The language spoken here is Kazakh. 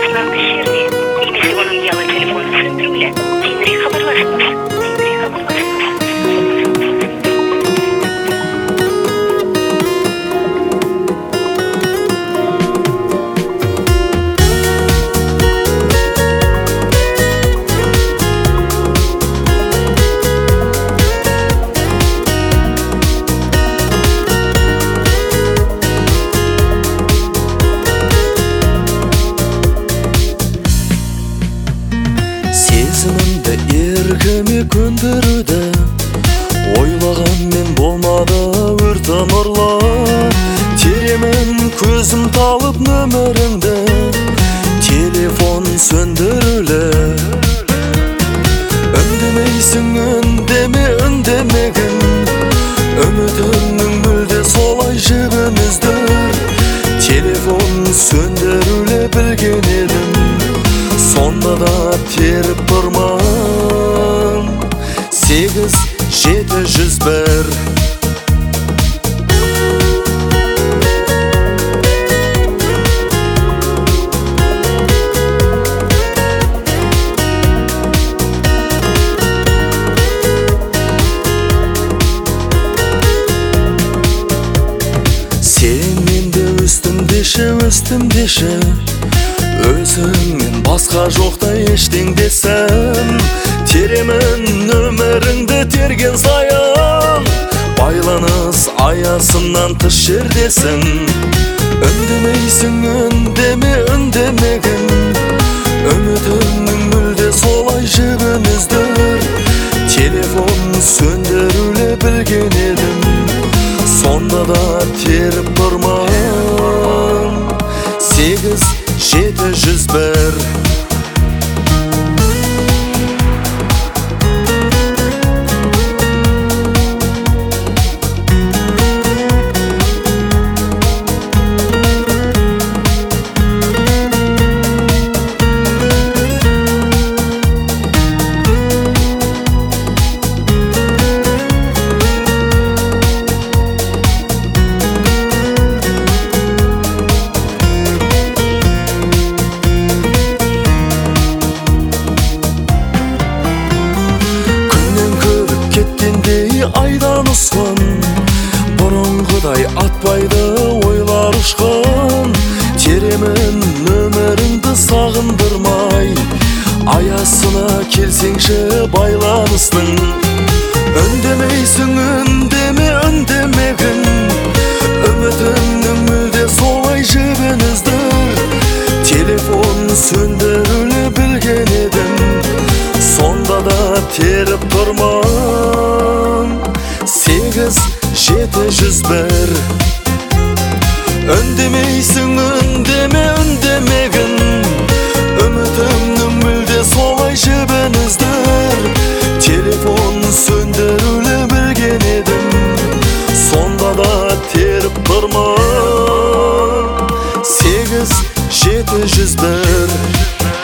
Başından dış yerde. Немесе onun ұялы телефонын сөндірулі. Кейінірек хабарласыңыз. Сезімімді еркіме көндіруді ойлаған мен болмады өрт нұрлы. Теремен көзім талып нөміріңді, телефон сөндірулі. Үндемейсің, үндемегін, үмітімнің мүлде солай жібін үздір. Телефон сөндірулі білген едім, сонда да теріп тұрман. 8-701. Сен менде өстім деші, өзіңмен басқа жоқта ештең десем. Теремен нөміріңді терген сайын, байланыс аясынан тыс жердесің. Үндемейсің, үндемегін, үмітімнің мүлде солай жібін үздір. Телефон сөндірулі білген едім, сонда да теріп тұрман. 8-701. Айдан ұсқан, бұрынғыдай атпайды ойлар ұшқан. Теремен нөміріңді сағындырмай, аясына келсеңші байланыстың. Үндемейсің, үндемегін, үмітімнің мүлде солай жібін үздір. Телефон сөндірулі білген едім, сонда да теріп тұрман. 8-701. Үндемейсің, үндемегін, үмітімнің мүлде солай жібін үздір. Телефон сөндірулі білген едім, сонда да теріп тұрман. 8-701.